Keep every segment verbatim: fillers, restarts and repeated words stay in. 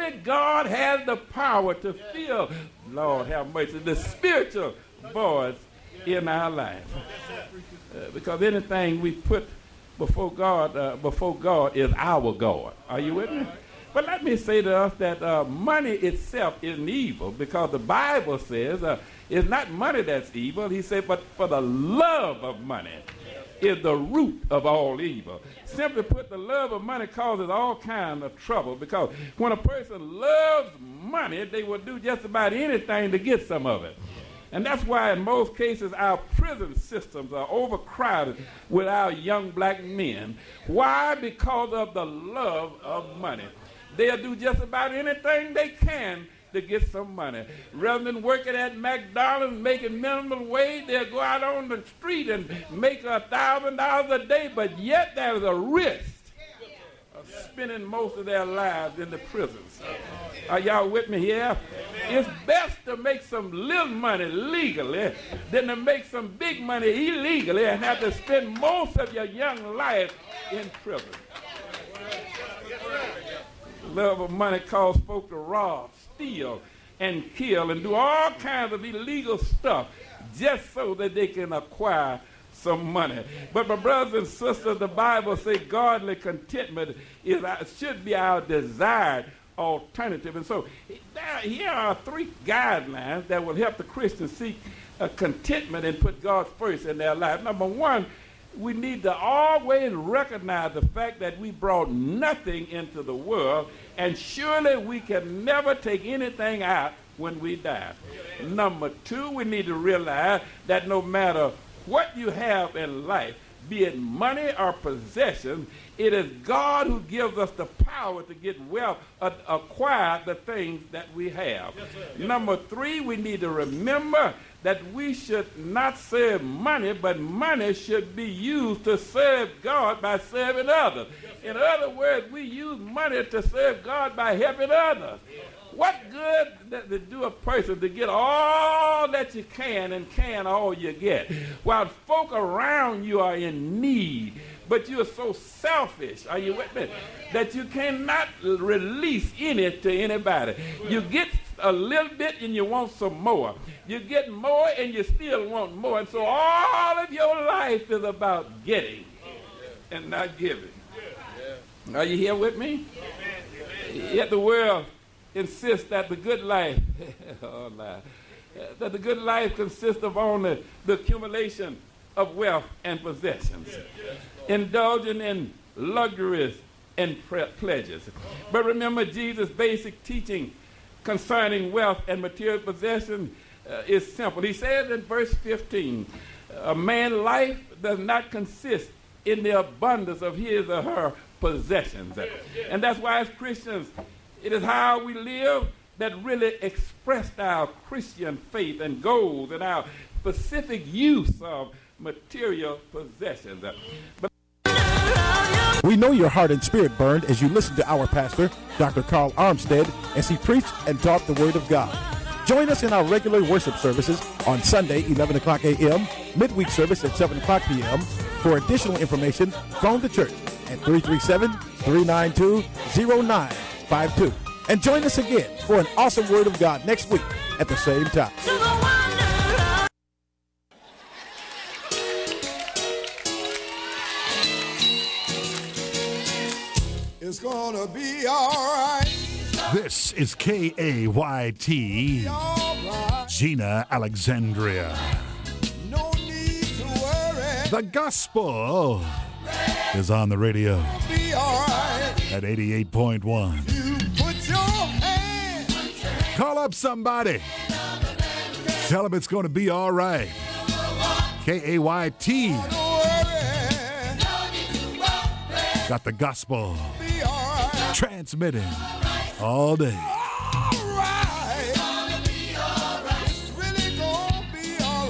only God has the power to fill, Lord have mercy, the spiritual voice in our life. Uh, because anything we put before God, uh, before God is our God. Are you with me? But let me say to us that uh, money itself isn't evil, because the Bible says uh, it's not money that's evil. He said, but for the love of money is the root of all evil. Simply put, the love of money causes all kinds of trouble, because when a person loves money, they will do just about anything to get some of it. And that's why in most cases our prison systems are overcrowded with our young black men. Why? Because of the love of money. They'll do just about anything they can to get some money. Rather than working at McDonald's making minimum wage, they'll go out on the street and make a thousand dollars a day, but yet there's a risk of spending most of their lives in the prisons. Are y'all with me here? It's best to make some little money legally than to make some big money illegally and have to spend most of your young life in prison. Love of money causes folk to rob, steal, and kill, and do all kinds of illegal stuff just so that they can acquire some money. But my brothers and sisters, the Bible says godly contentment is should be our desired alternative. And so there, here are three guidelines that will help the Christian seek a contentment and put God first in their life. Number one, we need to always recognize the fact that we brought nothing into the world, and surely we can never take anything out when we die. Number two, we need to realize that no matter what you have in life, be it money or possessions, it is God who gives us the power to get wealth, uh, acquire the things that we have. Yes, sir. Yes. Number three, we need to remember that we should not serve money, but money should be used to serve God by serving others. Yes, in other words, we use money to serve God by helping others. Yes. What good does it do a person to get all that you can and can all you get, while folk around you are in need, but you are so selfish, are you with me, that you cannot release any to anybody? You get a little bit and you want some more. You get more and you still want more. And so all of your life is about getting and not giving. Are you here with me? Yet the world insists that the good life, oh, lie, that the good life consists of only the accumulation of wealth and possessions, indulging in luxuries and pre- pleasures. But remember, Jesus' basic teaching concerning wealth and material possession uh, is simple. He says in verse fifteen, a man's life does not consist in the abundance of his or her possessions. And that's why as Christians, it is how we live that really expressed our Christian faith and goals and our specific use of material possessions. But we know your heart and spirit burned as you listened to our pastor, Doctor Carl Armstead, as he preached and taught the Word of God. Join us in our regular worship services on Sunday, eleven o'clock a m, midweek service at seven o'clock p m For additional information, phone the church at three three seven, three nine two, zero nine five two. And join us again for an awesome Word of God next week at the same time. It's gonna be all right. This is K A Y T, right. Gina Alexandria. No need to worry. The gospel is on the radio be all right. at eighty-eight point one. You put your hand. Call up somebody. Tell them it's going to be all right. K A Y T. Got the gospel transmitting all day. All right. It's really gonna be all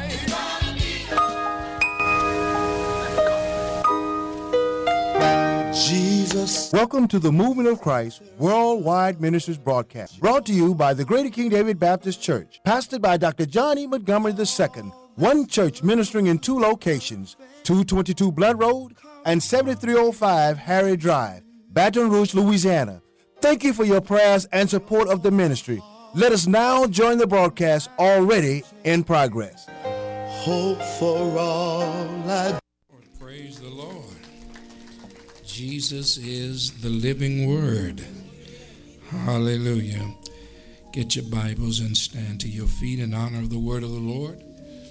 right. Jesus. Welcome to the Movement of Christ Worldwide Ministries broadcast, brought to you by the Greater King David Baptist Church, pastored by Doctor John E. Montgomery the Second. One church ministering in two locations, two twenty-two Blood Road and seventy-three oh five Harry Drive, Baton Rouge, Louisiana. Thank you for your prayers and support of the ministry. Let us now join the broadcast already in progress. Hope for all I Praise the Lord. Jesus is the living word. Hallelujah. Get your Bibles and stand to your feet in honor of the word of the Lord.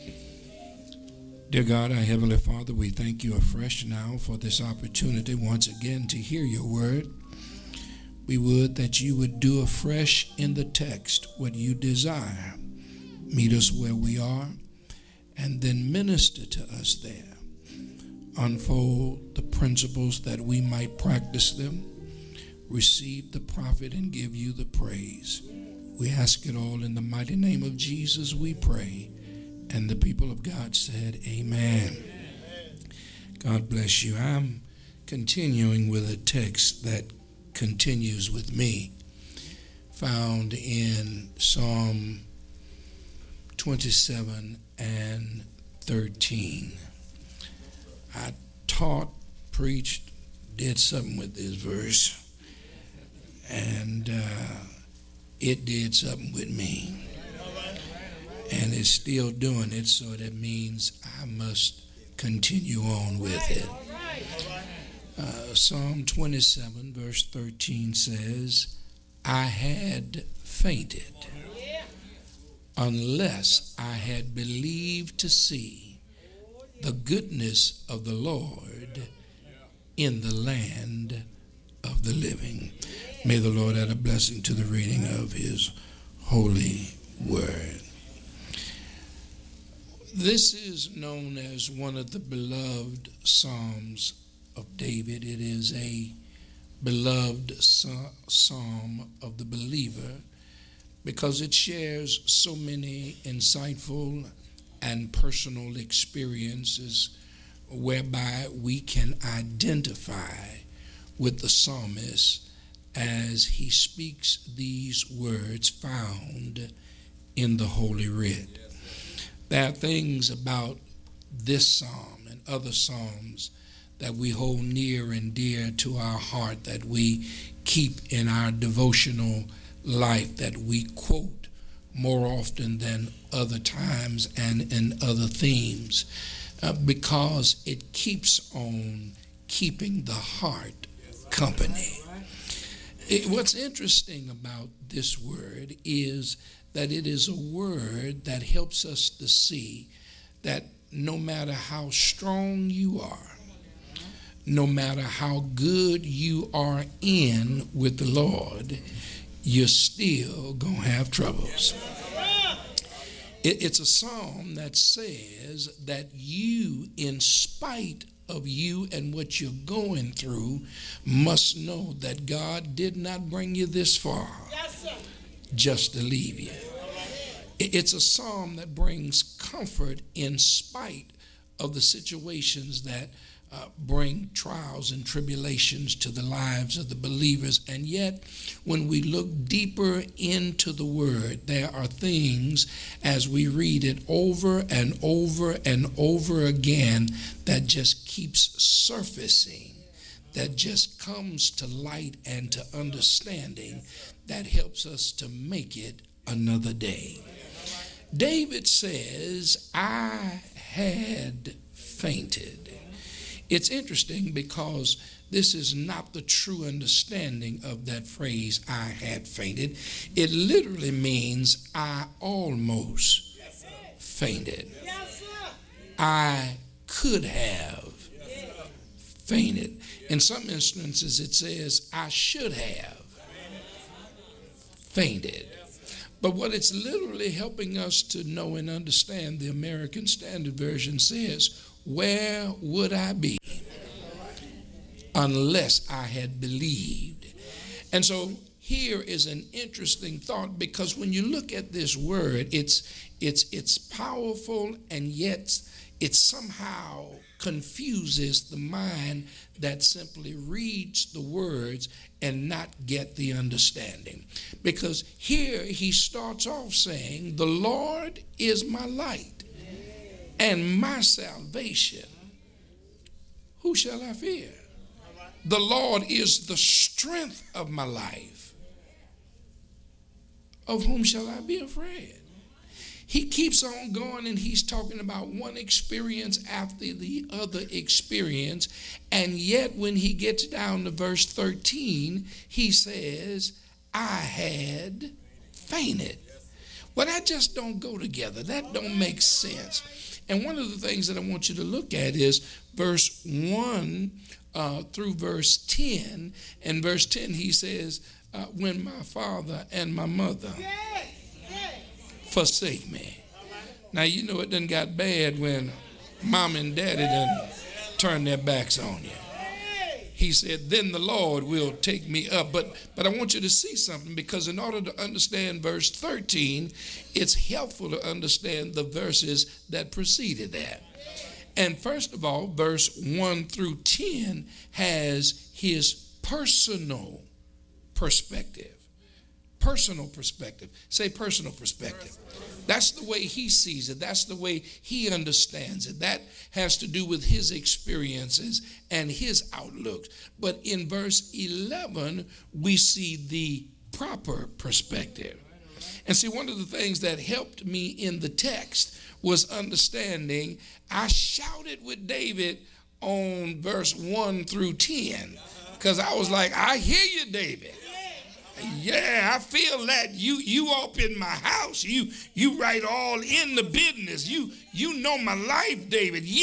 Dear God, our Heavenly Father, we thank you afresh now for this opportunity once again to hear your word. We would that you would do afresh in the text what you desire. Meet us where we are and then minister to us there. Unfold the principles that we might practice them. Receive the prophet and give you the praise. We ask it all in the mighty name of Jesus, we pray. And the people of God said, amen. God bless you. I'm continuing with a text that continues with me, found in Psalm twenty-seven and thirteen. I taught, preached, did something with this verse, and uh, it did something with me. And it's still doing it, so that means I must continue on with it. Uh, Psalm twenty-seven, verse thirteen says, I had fainted unless I had believed to see the goodness of the Lord in the land of the living. May the Lord add a blessing to the reading of his holy word. This is known as one of the beloved Psalms of David. It is a beloved psalm of the believer because it shares so many insightful and personal experiences whereby we can identify with the psalmist as he speaks these words found in the Holy Writ. There are things about this psalm and other psalms that we hold near and dear to our heart, that we keep in our devotional life, that we quote more often than other times and in other themes, uh, because it keeps on keeping the heart company. It, what's interesting about this word is that it is a word that helps us to see that no matter how strong you are, no matter how good you are in with the Lord, you're still going to have troubles. It, it's a psalm that says that you, in spite of you and what you're going through, must know that God did not bring you this far just to leave you. It's a psalm that brings comfort in spite of the situations that uh, bring trials and tribulations to the lives of the believers. And yet, when we look deeper into the word, there are things as we read it over and over and over again that just keeps surfacing, that just comes to light and to understanding, that helps us to make it another day. David says, I had fainted. It's interesting because this is not the true understanding of that phrase, I had fainted. It literally means I almost fainted. I could have fainted. In some instances, it says, I should have fainted. But what it's literally helping us to know and understand, the American Standard Version says, where would I be unless I had believed? And so here is an interesting thought, because when you look at this word, it's it's it's powerful, and yet it somehow confuses the mind that simply reads the words and not get the understanding. Because here he starts off saying, the Lord is my light and my salvation. Who shall I fear? The Lord is the strength of my life. Of whom shall I be afraid? He keeps on going, and he's talking about one experience after the other experience. And yet when he gets down to verse thirteen, he says, I had fainted. Well, that just don't go together. That don't make sense. And one of the things that I want you to look at is verse one uh, through verse ten. And verse ten, he says, uh, when my father and my mother forsake me. Now, you know it done got bad when mom and daddy done turn their backs on you. He said, then the Lord will take me up. But but I want you to see something, because in order to understand verse thirteen, it's helpful to understand the verses that preceded that. And first of all, verse one through ten has his personal perspective. Personal perspective. Say personal perspective. That's the way he sees it. That's the way he understands it. That has to do with his experiences and his outlooks. But in verse eleven, we see the proper perspective. And see, one of the things that helped me in the text was understanding. I shouted with David on verse one through ten, because I was like, I hear you, David. Yeah, I feel that you you up in my house. You you right all in the business. You you know my life, David. Yeah,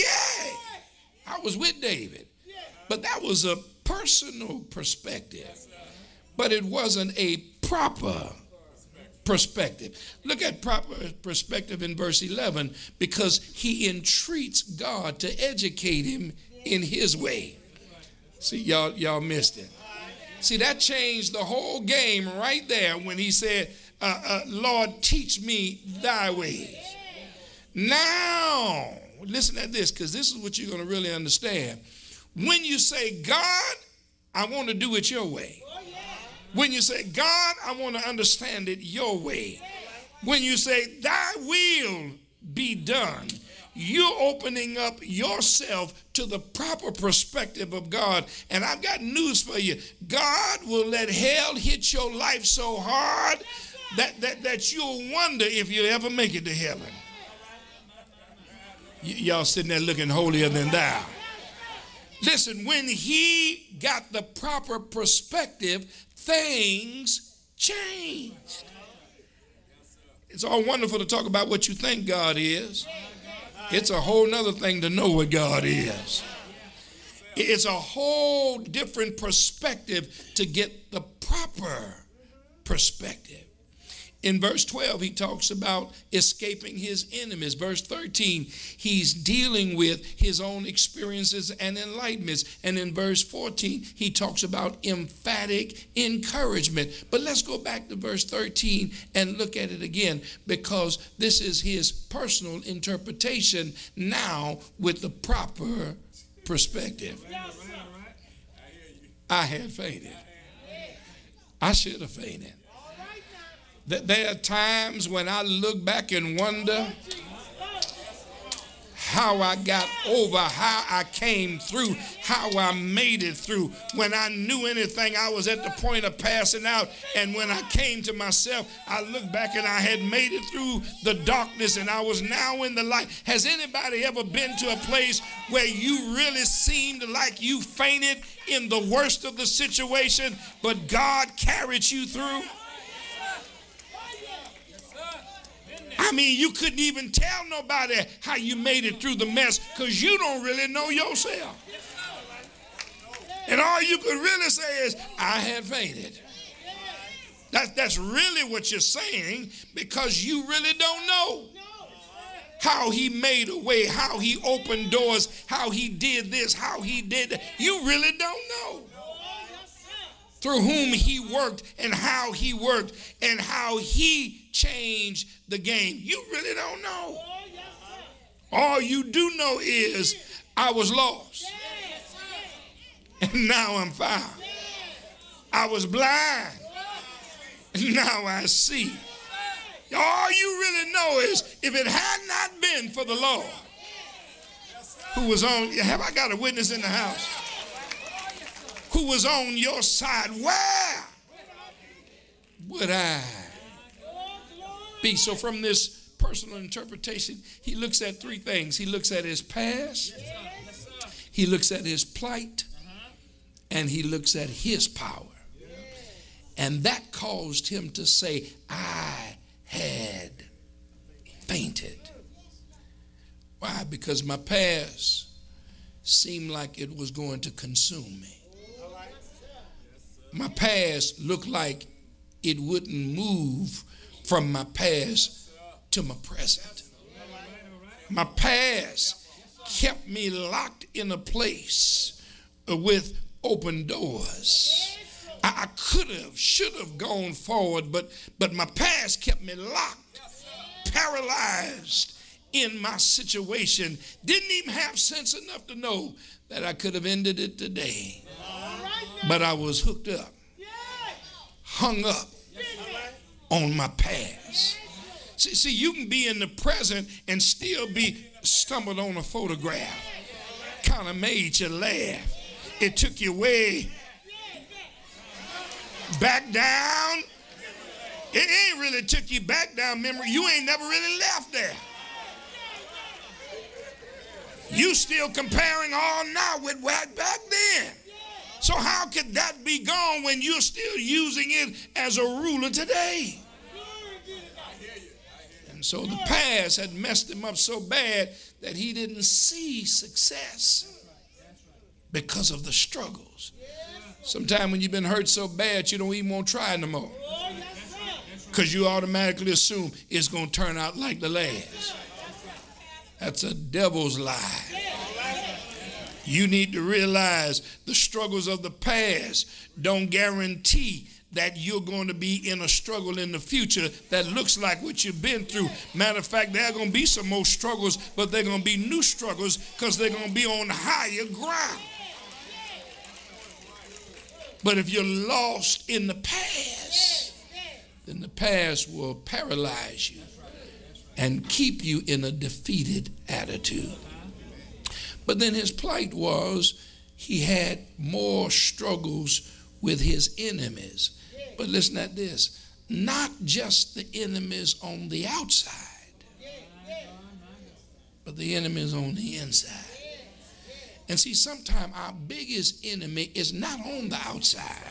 I was with David. But that was a personal perspective. But it wasn't a proper perspective. Look at proper perspective in verse eleven, because he entreats God to educate him in his way. See, y'all y'all missed it. See, that changed the whole game right there when he said, uh, uh, Lord, teach me thy ways. Now, listen at this, because this is what you're going to really understand. When you say, God, I want to do it your way. When you say, God, I want to understand it your way. When you say, thy will be done, you're opening up yourself to the proper perspective of God. And I've got news for you. God will let hell hit your life so hard that, that, that you'll wonder if you'll ever make it to heaven. Y- y'all sitting there looking holier than thou. Listen, when he got the proper perspective, things changed. It's all wonderful to talk about what you think God is. It's a whole nother thing to know what God is. It's a whole different perspective to get the proper perspective. In verse twelve, he talks about escaping his enemies. Verse thirteen, he's dealing with his own experiences and enlightenments. And in verse fourteen, he talks about emphatic encouragement. But let's go back to verse thirteen and look at it again, because this is his personal interpretation now with the proper perspective. I had fainted. I should have fainted. There are times when I look back and wonder how I got over, how I came through, how I made it through. When I knew anything, I was at the point of passing out. And when I came to myself, I looked back and I had made it through the darkness and I was now in the light. Has anybody ever been to a place where you really seemed like you fainted in the worst of the situation, but God carried you through? I mean, you couldn't even tell nobody how you made it through the mess, because you don't really know yourself. And all you could really say is, I had fainted. That's, that's really what you're saying, because you really don't know how he made a way, how he opened doors, how he did this, how he did that. You really don't know. Through whom he worked and how he worked and how he changed the game. You really don't know. All you do know is I was lost and now I'm found. I was blind and now I see. All you really know is if it had not been for the Lord who was on, have I got a witness in the house? who was on your side, where would I be? So from this personal interpretation, he looks at three things. He looks at his past, he looks at his plight, and he looks at his power. And that caused him to say, I had fainted. Why? Because my past seemed like it was going to consume me. My past looked like it wouldn't move from my past to my present. My past kept me locked in a place with open doors. I, I could have, should have gone forward, but, but my past kept me locked, paralyzed in my situation. Didn't even have sense enough to know that I could have ended it today. But I was hooked up, hung up on my past. See, see, you can be in the present and still be stumbled on a photograph. Kind of made you laugh. It took you way back down. It ain't really took you back down memory. You ain't never really left there. You still comparing all now with back back then. So how could that be gone when you're still using it as a ruler today? And so the past had messed him up so bad that he didn't see success because of the struggles. Sometimes when you've been hurt so bad, you don't even want to try no more, because you automatically assume it's going to turn out like the last. That's a devil's lie. You need to realize the struggles of the past don't guarantee that you're going to be in a struggle in the future that looks like what you've been through. Matter of fact, there are going to be some more struggles, but they're going to be new struggles because they're going to be on higher ground. But if you're lost in the past, then the past will paralyze you and keep you in a defeated attitude. But then his plight was he had more struggles with his enemies. But listen at this, not just the enemies on the outside, but the enemies on the inside. And see, sometimes our biggest enemy is not on the outside,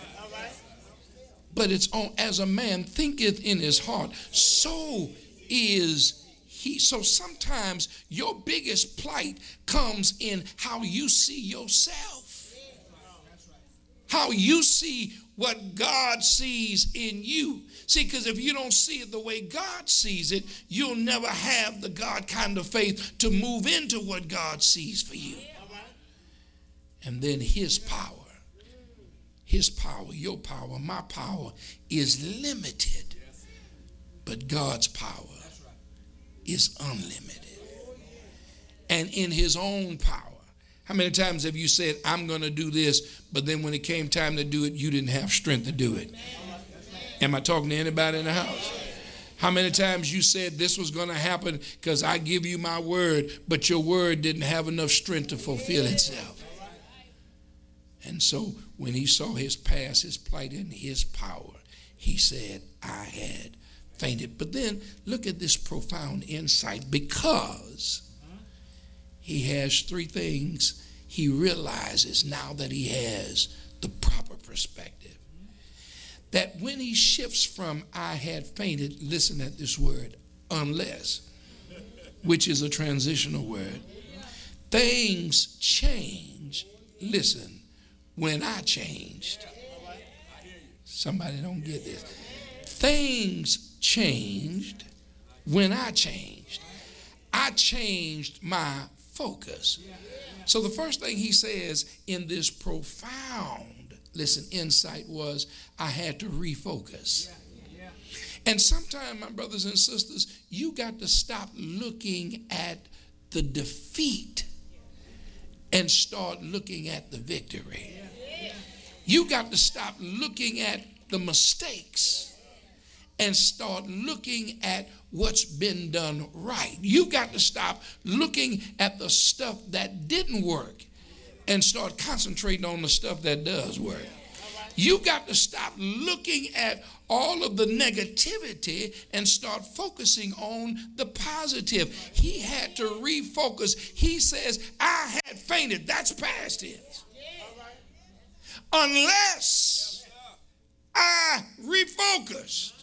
but it's on, as a man thinketh in his heart, so is he. So sometimes your biggest plight comes in how you see yourself, how you see what God sees in you. See, because if you don't see it the way God sees it, you'll never have the God kind of faith to move into what God sees for you. And then his power, his power, your power, my power is limited, but God's power is unlimited. And in his own power, how many times have you said, I'm going to do this, but then when it came time to do it, you didn't have strength to do it? Am I talking to anybody in the house? How many times you said this was going to happen because I give you my word, but your word didn't have enough strength to fulfill itself? And so when he saw his past, his plight, and his power, he said, I had fainted. But then look at this profound insight, because he has three things he realizes now that he has the proper perspective. That when he shifts from I had fainted, listen at this word, unless, which is a transitional word, things change, listen, when I changed. Somebody don't get this. Things changed when I changed. I changed my focus. So the first thing he says in this profound, listen, insight was, I had to refocus. And sometimes, my brothers and sisters, you got to stop looking at the defeat and start looking at the victory. You got to stop looking at the mistakes and start looking at what's been done right. You got to stop looking at the stuff that didn't work and start concentrating on the stuff that does work. You got to stop looking at all of the negativity and start focusing on the positive. He had to refocus. He says, I had fainted. That's past tense. Unless I refocused.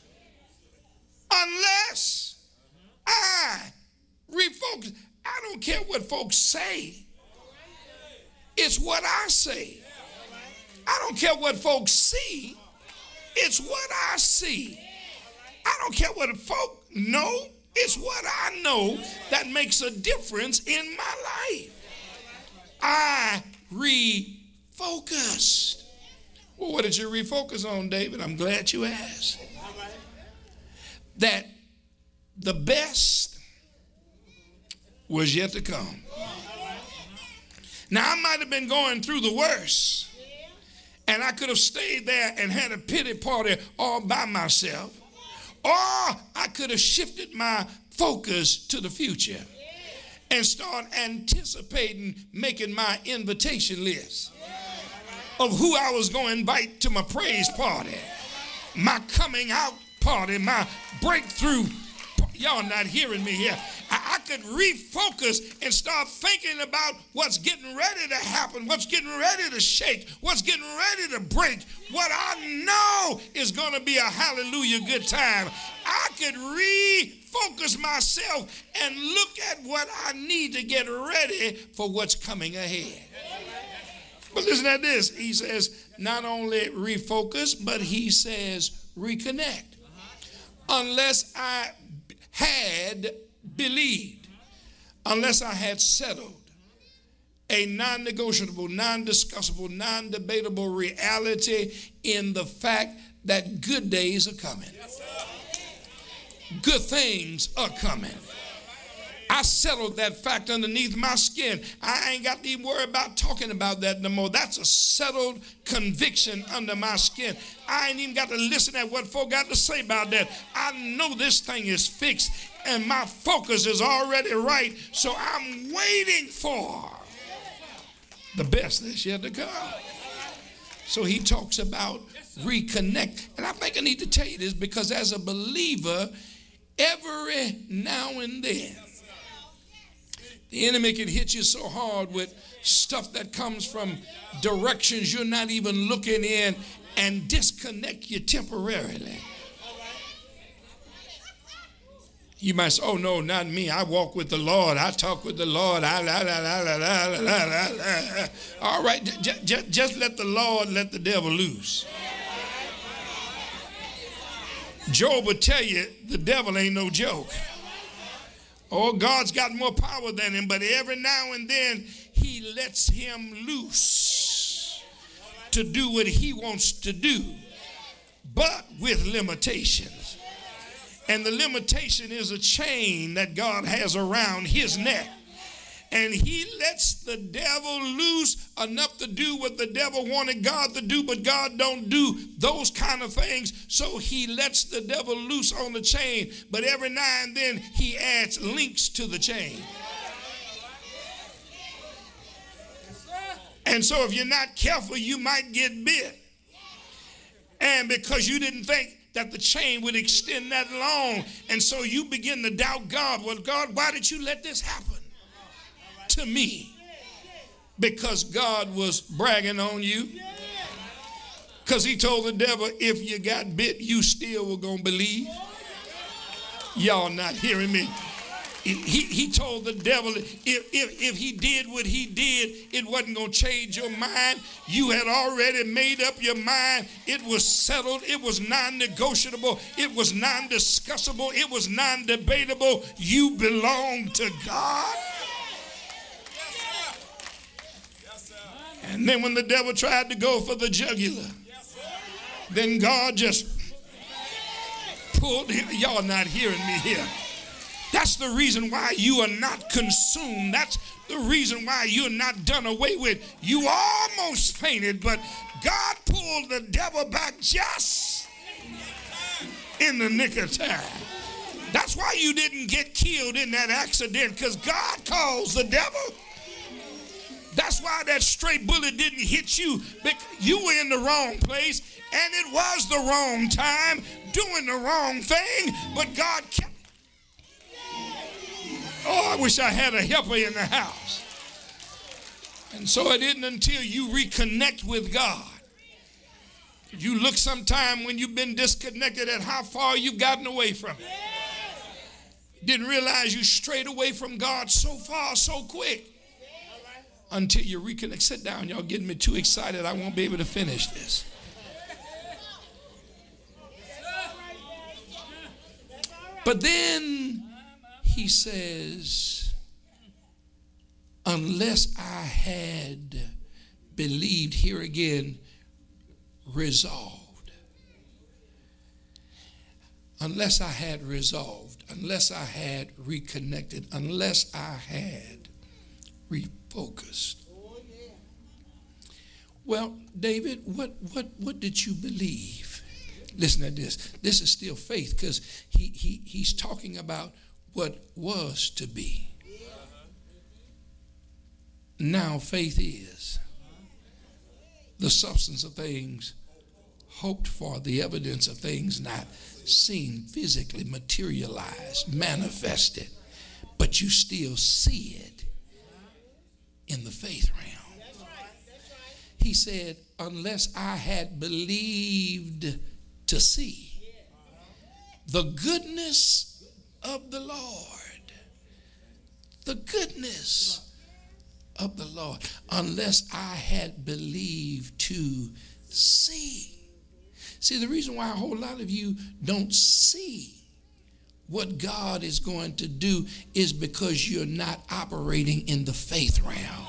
Unless I refocused. I don't care what folks say. It's what I say. I don't care what folks see. It's what I see. I don't care what folk know. It's what I know that makes a difference in my life. I refocused. Well, what did you refocus on, David? I'm glad you asked. That the best was yet to come. Now, I might have been going through the worst, and I could have stayed there and had a pity party all by myself, or I could have shifted my focus to the future and start anticipating making my invitation list of who I was going to invite to my praise party, my coming out party, my breakthrough. Y'all not hearing me here. I, I could refocus and start thinking about what's getting ready to happen, what's getting ready to shake, what's getting ready to break, what I know is going to be a hallelujah good time. I could refocus myself and look at what I need to get ready for what's coming ahead. But listen to this. He says not only refocus, but he says reconnect. Unless I had believed, unless I had settled a non-negotiable, non-discussable, non-debatable reality in the fact that good days are coming. Good things are coming. I settled that fact underneath my skin. I ain't got to even worry about talking about that no more. That's a settled conviction under my skin. I ain't even got to listen at what folk got to say about that. I know this thing is fixed and my focus is already right. So I'm waiting for the best that's yet to come. So he talks about reconnect. And I think I need to tell you this because as a believer, every now and then, the enemy can hit you so hard with stuff that comes from directions you're not even looking in and disconnect you temporarily. You might say, oh, no, not me. I walk with the Lord. I talk with the Lord. I, la, la, la, la, la, la, la, la. All right, j- j- just let the Lord let the devil loose. Job would tell you the devil ain't no joke. Oh, God's got more power than him, but every now and then he lets him loose to do what he wants to do, but with limitations. And the limitation is a chain that God has around his neck. And he lets the devil loose enough to do what the devil wanted God to do, but God don't do those kind of things. So he lets the devil loose on the chain, but every now and then he adds links to the chain. And so if you're not careful, you might get bit. And because you didn't think that the chain would extend that long, and so you begin to doubt God. Well, God, why did you let this happen to me? Because God was bragging on you. Because he told the devil, if you got bit, you still were going to believe. Y'all not hearing me. He, he told the devil, if, if, if he did what he did, it wasn't going to change your mind. You had already made up your mind. It was settled. It was non-negotiable. It was non-discussable. It was non-debatable. You belong to God. And then when the devil tried to go for the jugular, then God just pulled him. Y'all not hearing me here. That's the reason why you are not consumed. That's the reason why you're not done away with. You almost fainted, but God pulled the devil back just in the nick of time. That's why you didn't get killed in that accident, because God calls the devil. That's why that stray bullet didn't hit you. You were in the wrong place, and it was the wrong time, doing the wrong thing, but God kept. Oh, I wish I had a helper in the house. And so it isn't until you reconnect with God. You look sometime when you've been disconnected at how far you've gotten away from it. Didn't realize you strayed away from God so far, so quick. Until you reconnect. Sit down, y'all getting me too excited. I won't be able to finish this. But then he says, unless I had believed, here again, resolved. Unless I had resolved, unless I had reconnected, unless I had refocused. Well, David, what, what, what did you believe? Listen to this. This is still faith because he, he, he's talking about what was to be. Now faith is the substance of things hoped for, the evidence of things not seen, physically materialized, manifested, but you still see it in the faith realm. He said, unless I had believed to see the goodness of the Lord, the goodness of the Lord, unless I had believed to see. See, the reason why a whole lot of you don't see what God is going to do is because you're not operating in the faith realm.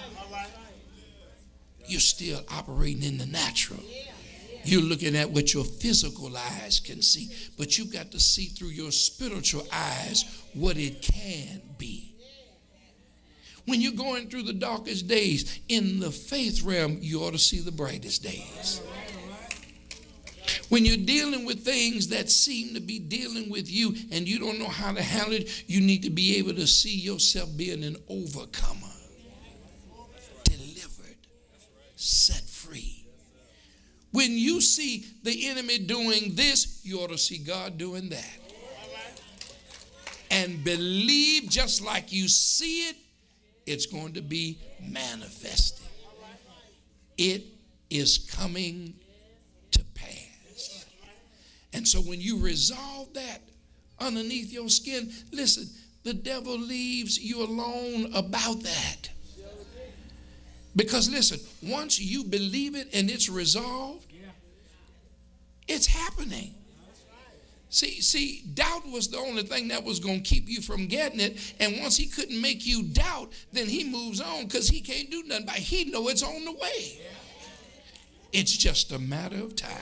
You're still operating in the natural. You're looking at what your physical eyes can see, but you've got to see through your spiritual eyes what it can be. When you're going through the darkest days in the faith realm, you ought to see the brightest days. When you're dealing with things that seem to be dealing with you and you don't know how to handle it, you need to be able to see yourself being an overcomer, delivered, set free. When you see the enemy doing this, you ought to see God doing that. And believe just like you see it, it's going to be manifested. It is coming to pass. And so when you resolve that underneath your skin, listen, the devil leaves you alone about that. Because listen, once you believe it and it's resolved, it's happening. See, see, doubt was the only thing that was going to keep you from getting it. And once he couldn't make you doubt, then he moves on because he can't do nothing about it. He know it's on the way. It's just a matter of time.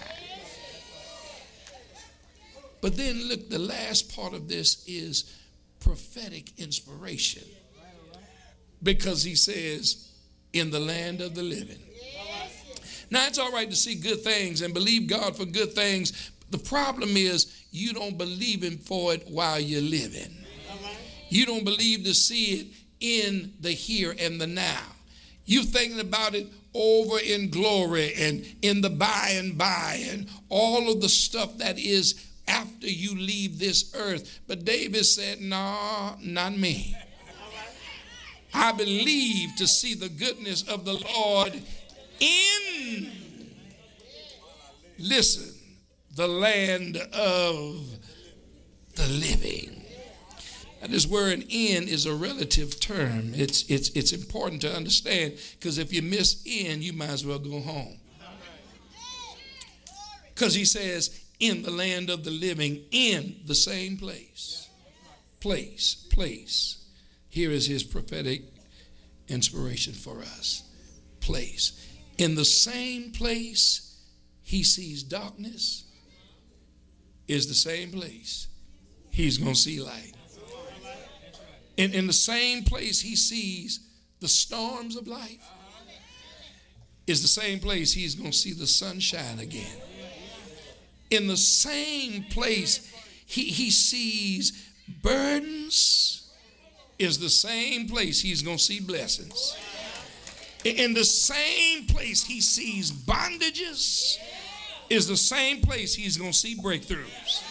But then look, the last part of this is prophetic inspiration. Because he says, in the land of the living. Now, it's all right to see good things and believe God for good things. The problem is you don't believe him for it while you're living. You don't believe to see it in the here and the now. You're thinking about it over in glory and in the by and by and all of the stuff that is after you leave this earth. But David said, no, not me. I believe to see the goodness of the Lord in, listen, the land of the living. Now, this word in is a relative term. It's, it's, it's important to understand because if you miss in, you might as well go home. Because he says, in the land of the living, in the same place. Place, place. Here is his prophetic inspiration for us. Place. In the same place he sees darkness is the same place he's going to see light. In, in the same place he sees the storms of life is the same place he's going to see the sunshine again. In the same place he, he sees burdens is the same place he's going to see blessings. In the same place he sees bondages is the same place he's going to see breakthroughs.